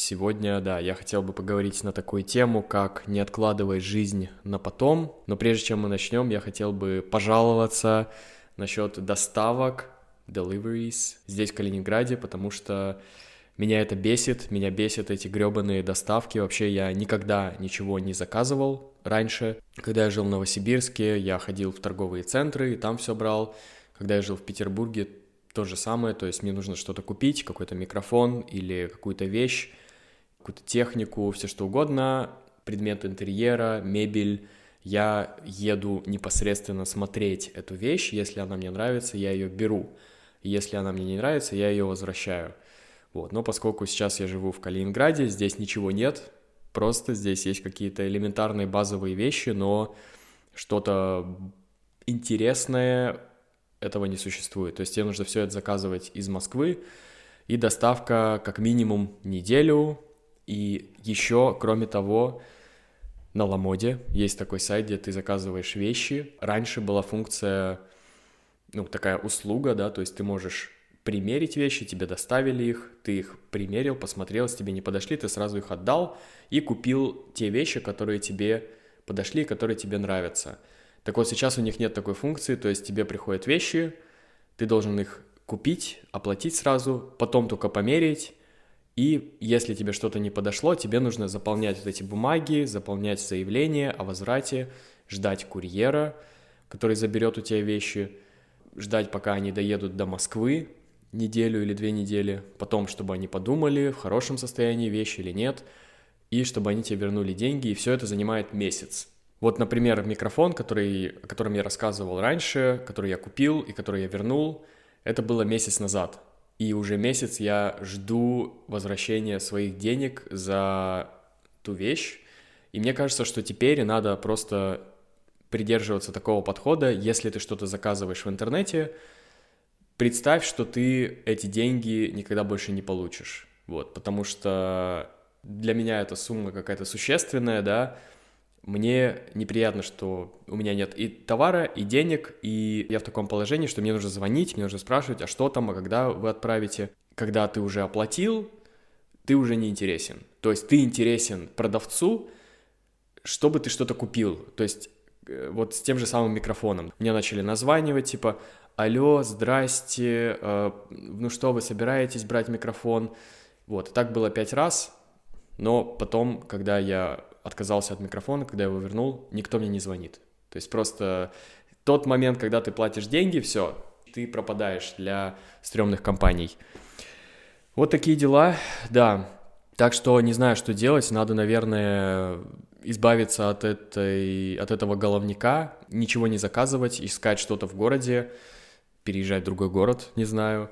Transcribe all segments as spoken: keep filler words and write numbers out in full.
Сегодня, да, я хотел бы поговорить на такую тему, как не откладывай жизнь на потом. Но прежде чем мы начнем, я хотел бы пожаловаться насчет доставок, deliveries, здесь, в Калининграде, потому что меня это бесит, меня бесят эти гребаные доставки. Вообще я никогда ничего не заказывал раньше. Когда я жил в Новосибирске, я ходил в торговые центры и там все брал. Когда я жил в Петербурге, то же самое, то есть мне нужно что-то купить, какой-то микрофон или какую-то вещь, какую-то технику, все что угодно, предмет интерьера, мебель. Я еду непосредственно смотреть эту вещь, если она мне нравится, я ее беру. Если она мне не нравится, я ее возвращаю. Вот. Но поскольку сейчас я живу в Калининграде, здесь ничего нет, просто здесь есть какие-то элементарные базовые вещи, но что-то интересное этого не существует. То есть тебе нужно все это заказывать из Москвы, и доставка как минимум неделю. И еще, кроме того, на Ламоде есть такой сайт, где ты заказываешь вещи. Раньше была функция, ну, такая услуга, да, то есть ты можешь примерить вещи, тебе доставили их, ты их примерил, посмотрел, если тебе не подошли, ты сразу их отдал и купил те вещи, которые тебе подошли, которые тебе нравятся. Так вот, сейчас у них нет такой функции, то есть тебе приходят вещи, ты должен их купить, оплатить сразу, потом только померить, и если тебе что-то не подошло, тебе нужно заполнять вот эти бумаги, заполнять заявление о возврате, ждать курьера, который заберет у тебя вещи, ждать, пока они доедут до Москвы, неделю или две недели, потом, чтобы они подумали, в хорошем состоянии вещи или нет, и чтобы они тебе вернули деньги, и все это занимает месяц. Вот, например, микрофон, который, о котором я рассказывал раньше, который я купил и который я вернул, это было месяц назад. И уже месяц я жду возвращения своих денег за ту вещь. И мне кажется, что теперь надо просто придерживаться такого подхода. Если ты что-то заказываешь в интернете, представь, что ты эти деньги никогда больше не получишь. Вот, потому что для меня эта сумма какая-то существенная, да. Мне неприятно, что у меня нет и товара, и денег, и я в таком положении, что мне нужно звонить, мне нужно спрашивать, а что там, а когда вы отправите. Когда ты уже оплатил, ты уже не интересен. То есть ты интересен продавцу, чтобы ты что-то купил. То есть вот с тем же самым микрофоном. Мне начали названивать, типа, алло, здрасте, э, ну что, вы собираетесь брать микрофон? Вот, так было пять раз, но потом, когда я отказался от микрофона, когда я его вернул, никто мне не звонит. То есть просто тот момент, когда ты платишь деньги, все, ты пропадаешь для стрёмных компаний. Вот такие дела, да. Так что не знаю, что делать, надо, наверное, избавиться от, этой, от этого головняка, ничего не заказывать, искать что-то в городе, переезжать в другой город, не знаю,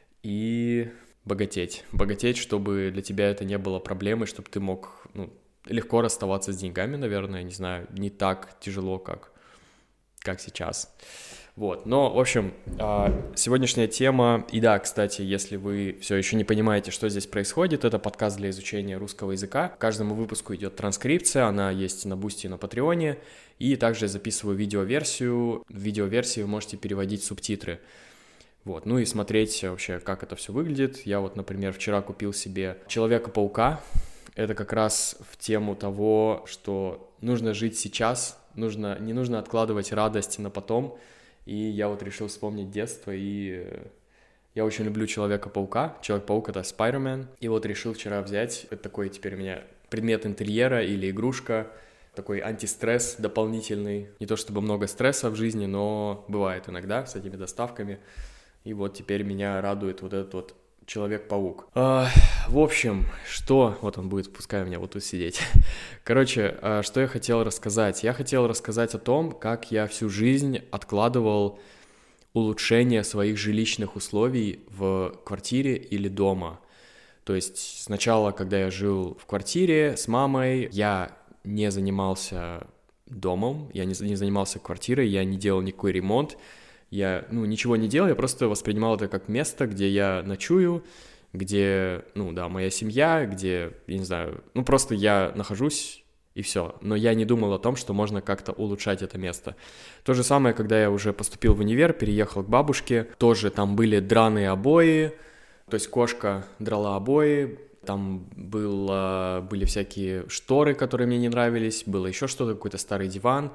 и богатеть. Богатеть, чтобы для тебя это не было проблемой, чтобы ты мог, ну, легко расставаться с деньгами, наверное, не знаю, не так тяжело, как, как сейчас. Вот, но, в общем, сегодняшняя тема, и да, кстати, если вы все еще не понимаете, что здесь происходит, это подкаст для изучения русского языка. К каждому выпуску идет транскрипция, она есть на Бусти и на Патреоне, и также я записываю видеоверсию. В видеоверсии вы можете переводить субтитры. Вот, ну и смотреть вообще, как это все выглядит. Я вот, например, вчера купил себе Человека-паука. Это как раз в тему того, что нужно жить сейчас, нужно, не нужно откладывать радость на потом. И я вот решил вспомнить детство, и я очень люблю Человека-паука. Человек-паук — это Spider-Man. И вот решил вчера взять, это такой теперь у меня предмет интерьера или игрушка, такой антистресс дополнительный. Не то чтобы много стресса в жизни, но бывает иногда с этими доставками. И вот теперь меня радует вот этот вот Человек-паук. А, в общем, что... Вот он будет, пускай у меня вот тут сидеть. Короче, а, что я хотел рассказать? Я хотел рассказать о том, как я всю жизнь откладывал улучшение своих жилищных условий в квартире или дома. То есть сначала, когда я жил в квартире с мамой, я не занимался домом, я не, не занимался квартирой, я не делал никакой ремонт. Я, ну, ничего не делал, я просто воспринимал это как место, где я ночую, где, ну, да, моя семья, где, я не знаю, ну, просто я нахожусь и все. Но я не думал о том, что можно как-то улучшать это место. То же самое, когда я уже поступил в универ, переехал к бабушке, тоже там были драные обои, то есть кошка драла обои, Там было, были всякие шторы, которые мне не нравились, было еще что-то, какой-то старый диван.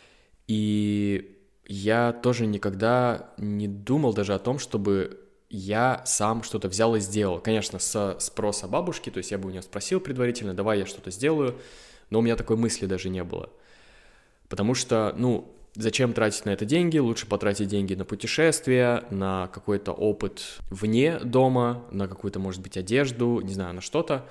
И я тоже никогда не думал даже о том, чтобы я сам что-то взял и сделал. Конечно, со спроса бабушки, то есть я бы у нее спросил предварительно, давай я что-то сделаю, но у меня такой мысли даже не было. Потому что, ну, зачем тратить на это деньги? Лучше потратить деньги на путешествия, на какой-то опыт вне дома, на какую-то, может быть, одежду, не знаю, на что-то.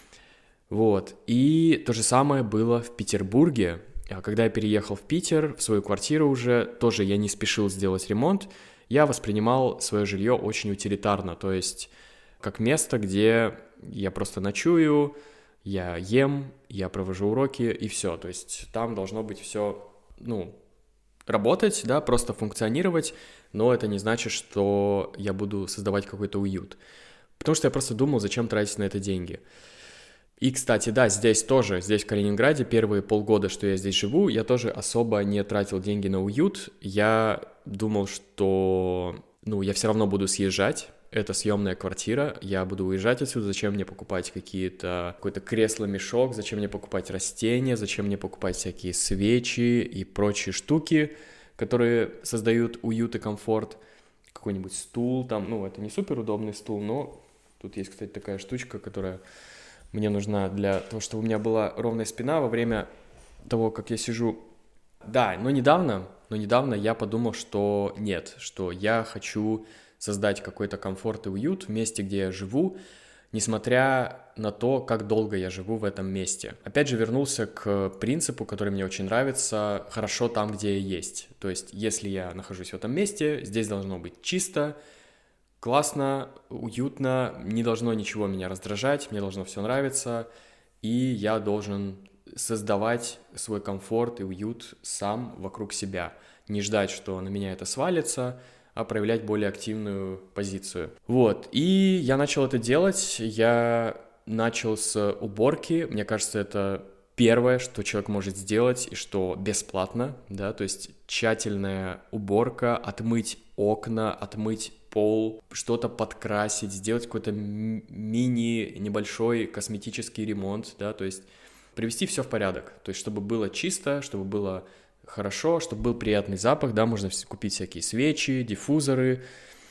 Вот. И то же самое было в Петербурге. Когда я переехал в Питер, в свою квартиру уже, тоже я не спешил сделать ремонт. Я воспринимал свое жилье очень утилитарно, то есть как место, где я просто ночую, я ем, я провожу уроки и все. То есть там должно быть все, ну, работать, да, просто функционировать, но это не значит, что я буду создавать какой-то уют. Потому что я просто думал, зачем тратить на это деньги. И, кстати, да, здесь тоже, здесь в Калининграде, первые полгода, что я здесь живу, я тоже особо не тратил деньги на уют. Я думал, что, ну, я все равно буду съезжать. Это съемная квартира, я буду уезжать отсюда, зачем мне покупать какие-то, какое-то кресло-мешок, зачем мне покупать растения, зачем мне покупать всякие свечи и прочие штуки, которые создают уют и комфорт. Какой-нибудь стул там, ну, это не супер удобный стул, но тут есть, кстати, такая штучка, которая мне нужна для того, чтобы у меня была ровная спина во время того, как я сижу. Да, но недавно, но недавно я подумал, что нет, что я хочу создать какой-то комфорт и уют в месте, где я живу, несмотря на то, как долго я живу в этом месте. Опять же, вернулся к принципу, который мне очень нравится: хорошо там, где я есть. То есть, если я нахожусь в этом месте, здесь должно быть чисто, классно, уютно, не должно ничего меня раздражать, мне должно все нравиться, и я должен создавать свой комфорт и уют сам вокруг себя. Не ждать, что на меня это свалится, а проявлять более активную позицию. Вот, и я начал это делать, я начал с уборки, мне кажется, это первое, что человек может сделать, и что бесплатно, да, то есть тщательная уборка, отмыть окна, отмыть пол, что-то подкрасить, сделать какой-то мини, небольшой косметический ремонт, да, то есть привести все в порядок, то есть чтобы было чисто, чтобы было хорошо, чтобы был приятный запах, да, можно купить всякие свечи, диффузоры,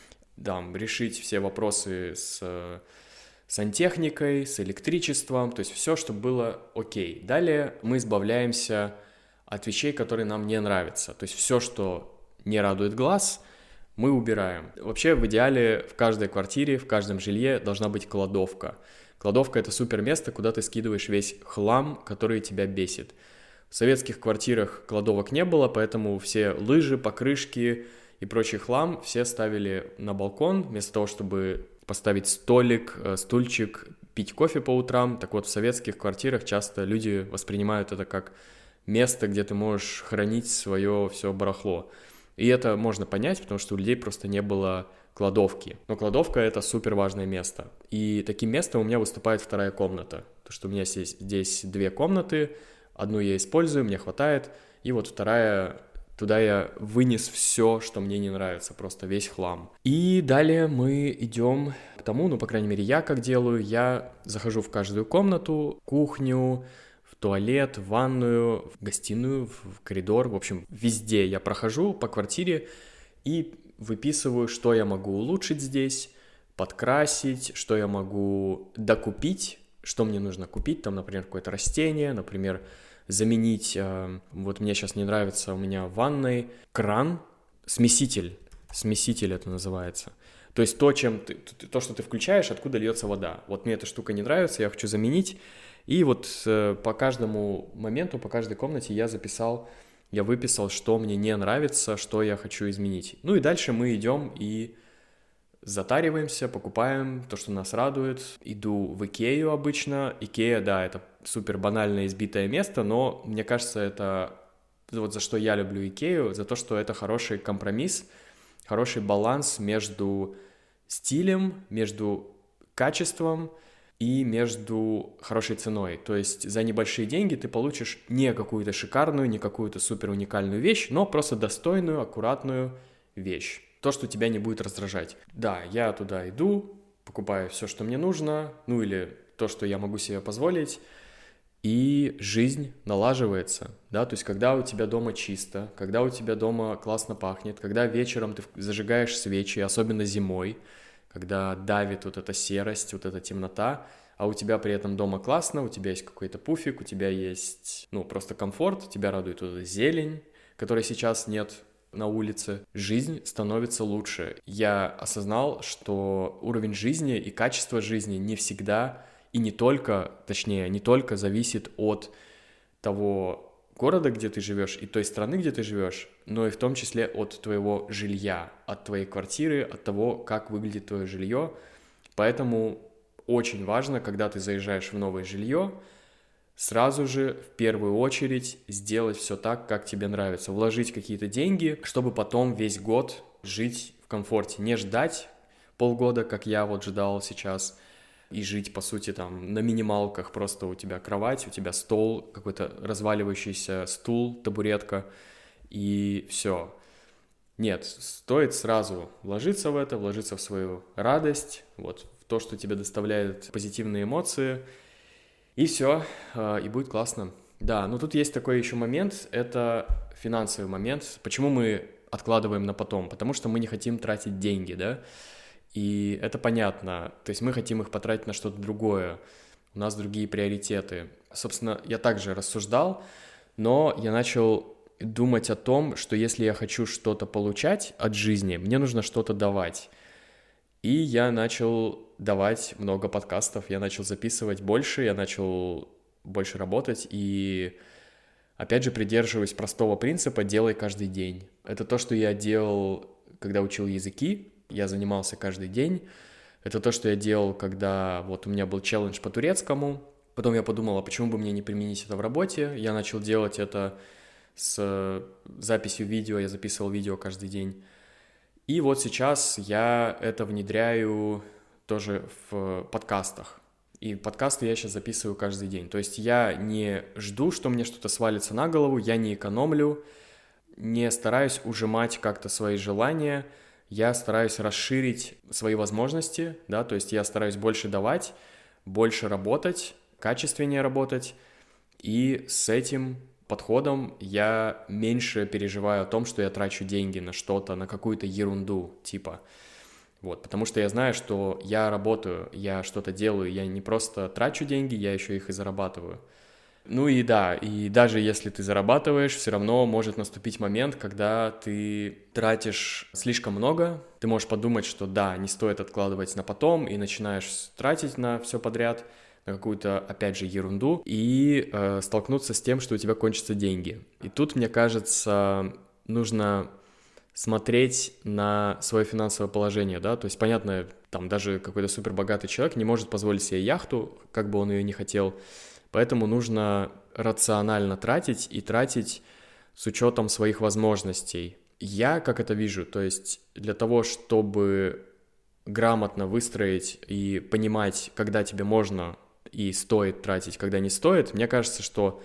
да, решить все вопросы с сантехникой, с электричеством, то есть все, чтобы было окей. Далее мы избавляемся от вещей, которые нам не нравятся, то есть все, что не радует глаз, мы убираем. Вообще, в идеале, в каждой квартире, в каждом жилье должна быть кладовка. Кладовка — это супер место, куда ты скидываешь весь хлам, который тебя бесит. В советских квартирах кладовок не было, поэтому все лыжи, покрышки и прочий хлам все ставили на балкон, вместо того, чтобы поставить столик, стульчик, пить кофе по утрам. Так вот, в советских квартирах часто люди воспринимают это как место, где ты можешь хранить свое все барахло. И это можно понять, потому что у людей просто не было кладовки. Но кладовка — это супер важное место. И таким местом у меня выступает вторая комната. То, что у меня здесь, здесь две комнаты, одну я использую, мне хватает, и вот вторая, туда я вынес все, что мне не нравится, просто весь хлам. И далее мы идем к тому, ну, по крайней мере, я как делаю, я захожу в каждую комнату, кухню, туалет, в ванную, в гостиную, в коридор, в общем, везде я прохожу по квартире и выписываю, что я могу улучшить здесь, подкрасить, что я могу докупить, что мне нужно купить, там, например, какое-то растение, например, заменить, э, вот мне сейчас не нравится у меня в ванной кран, смеситель, смеситель это называется. То есть то, чем ты, то, что ты включаешь, откуда льется вода. Вот мне эта штука не нравится, я хочу заменить. И вот э, по каждому моменту, по каждой комнате я записал, я выписал, что мне не нравится, что я хочу изменить. Ну и дальше мы идем и затариваемся, покупаем то, что нас радует. Иду в Икею обычно. Икея, да, это супер банальное избитое место, но мне кажется, это вот за что я люблю Икею, за то, что это хороший компромисс, хороший баланс между стилем, между качеством и между хорошей ценой. То есть за небольшие деньги ты получишь не какую-то шикарную, не какую-то супер уникальную вещь, но просто достойную, аккуратную вещь. То, что тебя не будет раздражать. Да, я туда иду, покупаю все, что мне нужно, ну или то, что я могу себе позволить, и жизнь налаживается, да, то есть когда у тебя дома чисто, когда у тебя дома классно пахнет, когда вечером ты зажигаешь свечи, особенно зимой, когда давит вот эта серость, вот эта темнота, а у тебя при этом дома классно, у тебя есть какой-то пуфик, у тебя есть, ну, просто комфорт, тебя радует вот эта зелень, которой сейчас нет на улице, жизнь становится лучше. Я осознал, что уровень жизни и качество жизни не всегда и не только, точнее, не только зависит от того города, где ты живешь, и той страны, где ты живешь, но и в том числе от твоего жилья, от твоей квартиры, от того, как выглядит твое жилье. Поэтому очень важно, когда ты заезжаешь в новое жилье, сразу же в первую очередь сделать все так, как тебе нравится, вложить какие-то деньги, чтобы потом весь год жить в комфорте, не ждать полгода, как я вот ждал сейчас, и жить, по сути, там, на минималках, просто у тебя кровать, у тебя стол, какой-то разваливающийся стул, табуретка, и все. Нет, стоит сразу вложиться в это, вложиться в свою радость, вот, в то, что тебе доставляет позитивные эмоции, и все, и будет классно. Да, но тут есть такой еще момент, это финансовый момент. Почему мы откладываем на потом? Потому что мы не хотим тратить деньги, да? И это понятно, то есть мы хотим их потратить на что-то другое, у нас другие приоритеты. Собственно, я также рассуждал, но я начал думать о том, что если я хочу что-то получать от жизни, мне нужно что-то давать. И я начал давать много подкастов, я начал записывать больше, я начал больше работать и, опять же, придерживаюсь простого принципа «делай каждый день». Это то, что я делал, когда учил языки. Я занимался каждый день. Это то, что я делал, когда вот у меня был челлендж по турецкому. Потом я подумал, а почему бы мне не применить это в работе? Я начал делать это с записью видео, я записывал видео каждый день. И вот сейчас я это внедряю тоже в подкастах. И подкасты я сейчас записываю каждый день. То есть я не жду, что мне что-то свалится на голову, я не экономлю, не стараюсь ужимать как-то свои желания, я стараюсь расширить свои возможности, да, то есть я стараюсь больше давать, больше работать, качественнее работать, и с этим подходом я меньше переживаю о том, что я трачу деньги на что-то, на какую-то ерунду, типа, вот, потому что я знаю, что я работаю, я что-то делаю, я не просто трачу деньги, я еще их и зарабатываю. Ну и да, и даже если ты зарабатываешь, все равно может наступить момент, когда ты тратишь слишком много, ты можешь подумать, что да, не стоит откладывать на потом, и начинаешь тратить на все подряд, на какую-то, опять же, ерунду, и э, столкнуться с тем, что у тебя кончатся деньги. И тут, мне кажется, нужно смотреть на свое финансовое положение, да, то есть, понятно, там даже какой-то супербогатый человек не может позволить себе яхту, как бы он ее не хотел. Поэтому нужно рационально тратить и тратить с учетом своих возможностей. Я как это вижу, то есть для того, чтобы грамотно выстроить и понимать, когда тебе можно и стоит тратить, когда не стоит, мне кажется, что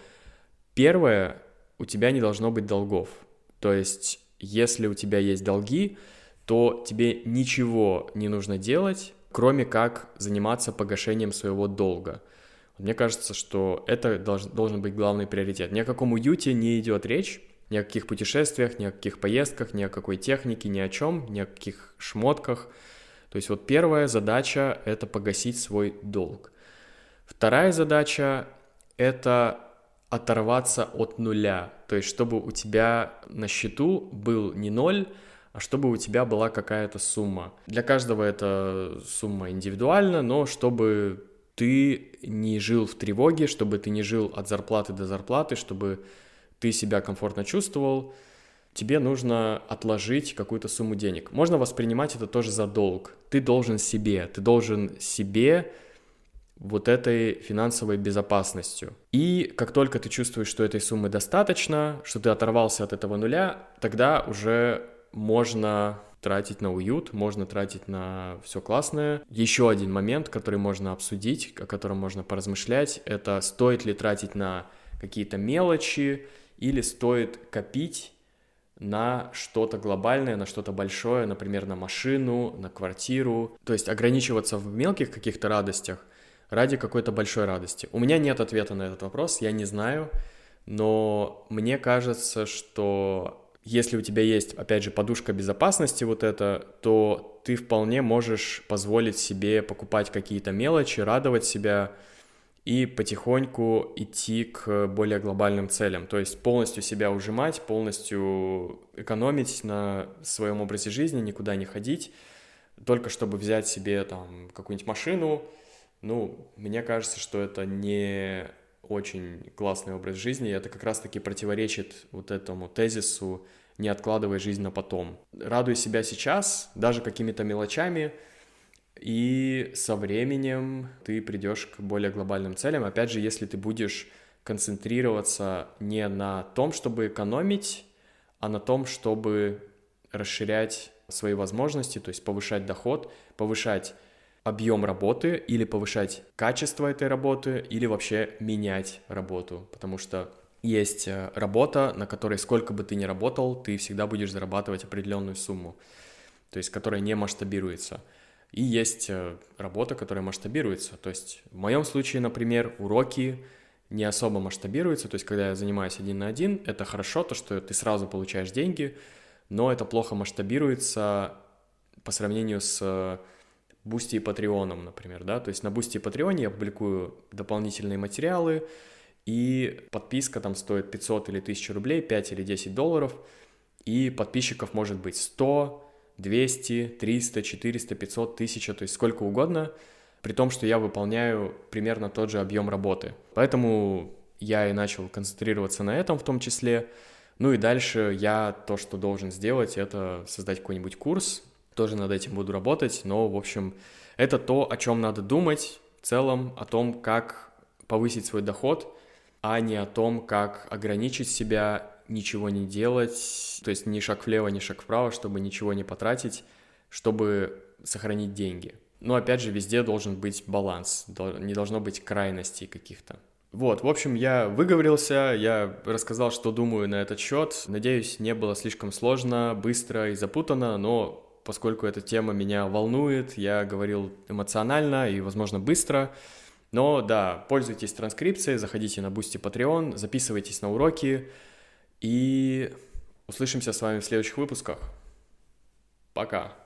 первое, у тебя не должно быть долгов. То есть если у тебя есть долги, то тебе ничего не нужно делать, кроме как заниматься погашением своего долга. Мне кажется, что это долж, должен быть главный приоритет. Ни о каком уюте не идет речь, ни о каких путешествиях, ни о каких поездках, ни о какой технике, ни о чем, ни о каких шмотках. То есть вот первая задача – это погасить свой долг. Вторая задача – это оторваться от нуля. То есть чтобы у тебя на счету был не ноль, а чтобы у тебя была какая-то сумма. Для каждого эта сумма индивидуальна, но чтобы ты не жил в тревоге, чтобы ты не жил от зарплаты до зарплаты, чтобы ты себя комфортно чувствовал, тебе нужно отложить какую-то сумму денег. Можно воспринимать это тоже за долг. Ты должен себе, ты должен себе вот этой финансовой безопасностью. И как только ты чувствуешь, что этой суммы достаточно, что ты оторвался от этого нуля, тогда уже можно тратить на уют, можно тратить на все классное. Еще один момент, который можно обсудить, о котором можно поразмышлять, это стоит ли тратить на какие-то мелочи или стоит копить на что-то глобальное, на что-то большое, например, на машину, на квартиру. То есть ограничиваться в мелких каких-то радостях, ради какой-то большой радости? У меня нет ответа на этот вопрос, я не знаю, но мне кажется, что если у тебя есть, опять же, подушка безопасности вот эта, то ты вполне можешь позволить себе покупать какие-то мелочи, радовать себя и потихоньку идти к более глобальным целям. То есть полностью себя ужимать, полностью экономить на своем образе жизни, никуда не ходить, только чтобы взять себе там какую-нибудь машину. Ну, мне кажется, что это не очень классный образ жизни, и это как раз-таки противоречит вот этому тезису «не откладывай жизнь на потом». Радуй себя сейчас, даже какими-то мелочами, и со временем ты придешь к более глобальным целям. Опять же, если ты будешь концентрироваться не на том, чтобы экономить, а на том, чтобы расширять свои возможности, то есть повышать доход, повышать объем работы или повышать качество этой работы, или вообще менять работу, потому что есть работа, на которой сколько бы ты ни работал, ты всегда будешь зарабатывать определенную сумму, то есть которая не масштабируется. И есть работа, которая масштабируется, то есть в моем случае, например, уроки не особо масштабируются, то есть когда я занимаюсь один на один, это хорошо, то, что ты сразу получаешь деньги, но это плохо масштабируется по сравнению с Boosty и Patreon, например, да, то есть на Boosty и Patreon я публикую дополнительные материалы, и подписка там стоит пятьсот или тысячу рублей, пять или десять долларов, и подписчиков может быть сто, двести, триста, четыреста, пятьсот, тысяча, то есть сколько угодно, при том, что я выполняю примерно тот же объем работы. Поэтому я и начал концентрироваться на этом в том числе. Ну и дальше я то, что должен сделать, это создать какой-нибудь курс, тоже над этим буду работать, но, в общем, это то, о чем надо думать в целом, о том, как повысить свой доход, а не о том, как ограничить себя, ничего не делать, то есть ни шаг влево, ни шаг вправо, чтобы ничего не потратить, чтобы сохранить деньги. Но, опять же, везде должен быть баланс, не должно быть крайностей каких-то. Вот, в общем, я выговорился, я рассказал, что думаю на этот счет. Надеюсь, не было слишком сложно, быстро и запутанно, но поскольку эта тема меня волнует, я говорил эмоционально и, возможно, быстро. Но да, пользуйтесь транскрипцией, заходите на Boosty Patreon, записывайтесь на уроки и услышимся с вами в следующих выпусках. Пока!